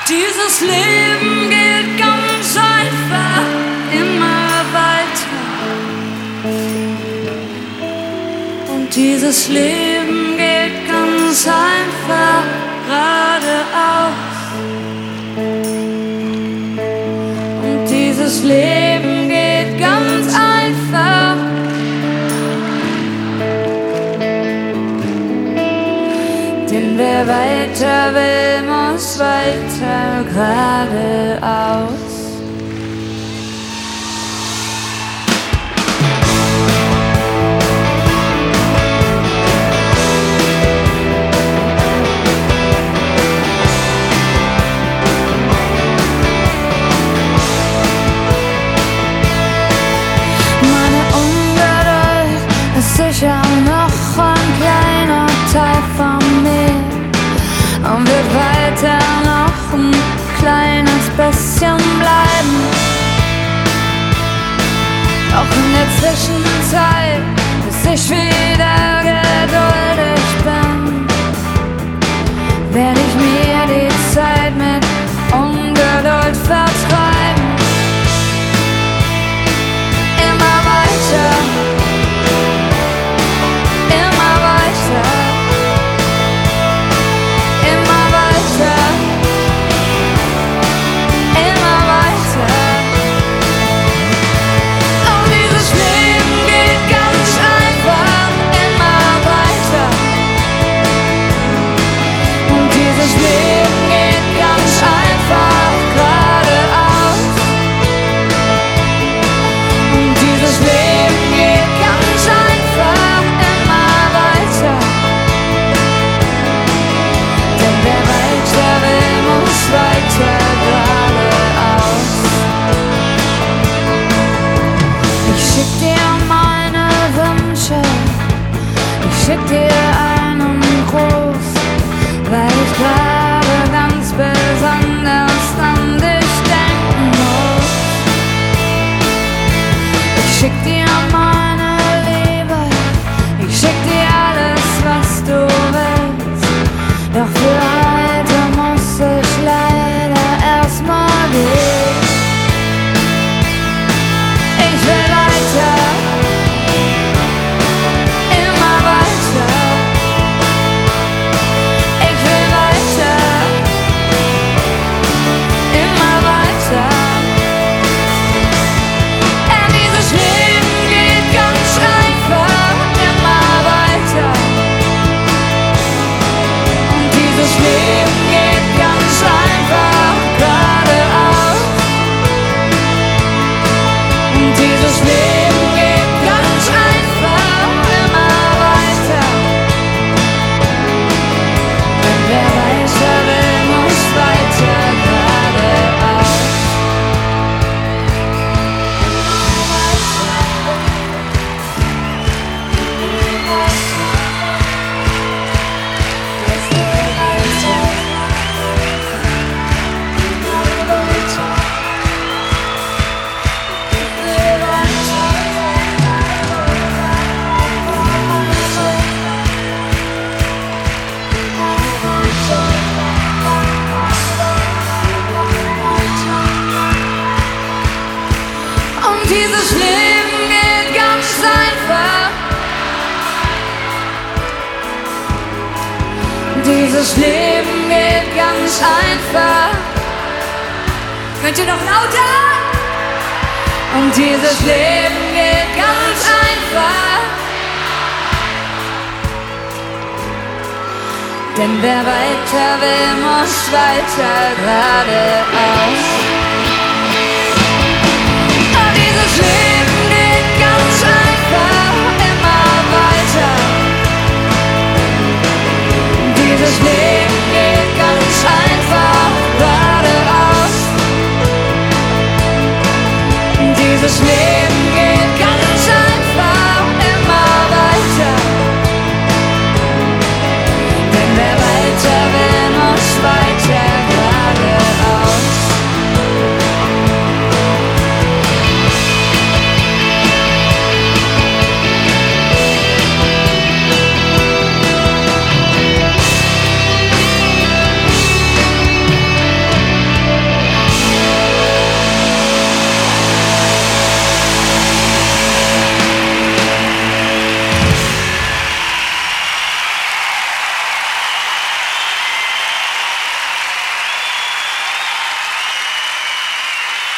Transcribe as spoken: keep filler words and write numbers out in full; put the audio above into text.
Dieses Leben geht ganz einfach immer weiter. Und dieses Leben geht ganz einfach geradeaus. Und dieses Leben geht ganz einfach. Denn wer weiter will, muss weiter geradeaus. Meine Ungeduld ist sicher noch ein kleiner Teil von mir und wird weiter noch ein kleines bisschen bleiben. Doch in der Zwischenzeit, bis ich wieder geduldig bin, werde ich mir die Zeit mit Ungeduld vertreiben. Immer weiter, immer weiter. Immer weiter, immer weiter. Und dieses Leben geht ganz einfach immer weiter. Und dieses Leben geht ganz einfach geradeaus. Und dieses Leben geht ganz einfach immer weiter. Denn wer weiter will, muss weiter geradeaus. Ich schick dir meine Wünsche, ich schick dir einen Gruß, weil ich gerade ganz besonders an dich denken muss. Ich schick dir meine Liebe, ich schick dir alles, was du willst. Doch für heute muss ich leider erstmal gehen. Ich will weiter, immer weiter. Ich will weiter, immer weiter. Denn dieses Leben geht ganz einfach immer weiter. Und dieses Leben geht ganz einfach geradeaus. Und dieses Leben geht ganz einfach immer weiter. Denn wer weiter will, muss weiter geradeaus. Und dieses Leben geht ganz einfach. Dieses Leben geht ganz einfach. Könnt ihr noch lauter? Und dieses Leben geht ganz einfach. Denn wer weiter will, muss weiter geradeaus. Und dieses Leben geht ganz einfach immer weiter. Dieses Leben geht ganz einfach geradeaus. Dieses Leben